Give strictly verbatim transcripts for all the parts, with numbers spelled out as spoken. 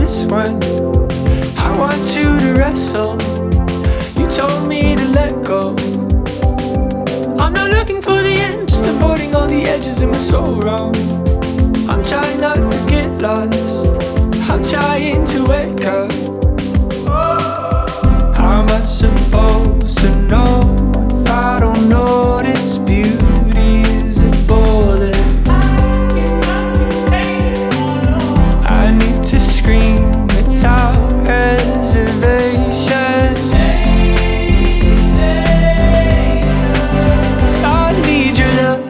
this one. I want you to wrestle. You told me to let go. I'm not looking for the end, just avoiding all the edges in my soul wrong. I'm trying not to get lost. I'm trying to wake up. How am I supposed to know if I don't notice beauty is a bullet? I need to scream without reservation. I need your love.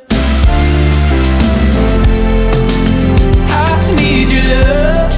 I need your love.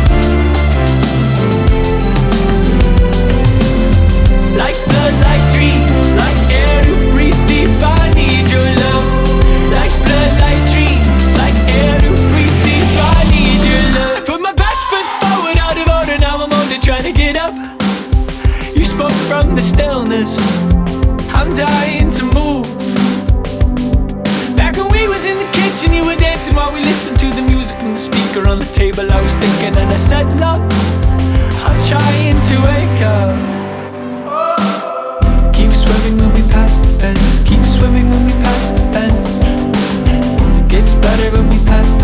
Like blood, like dreams, like air to breathe deep. I need your love. Like blood, like dreams, like air to breathe deep. I need your love. I put my best foot forward out of order. Now I'm older, trying to get up. You spoke from the stillness. I'm dying to move. Back when we was in the kitchen, you were dancing while we listened to the music from the speaker on the table. I was thinking and I said, love, I'm trying to wake up. Keep swimming when we pass the fence. Keep swimming when we pass the fence. It gets better when we pass the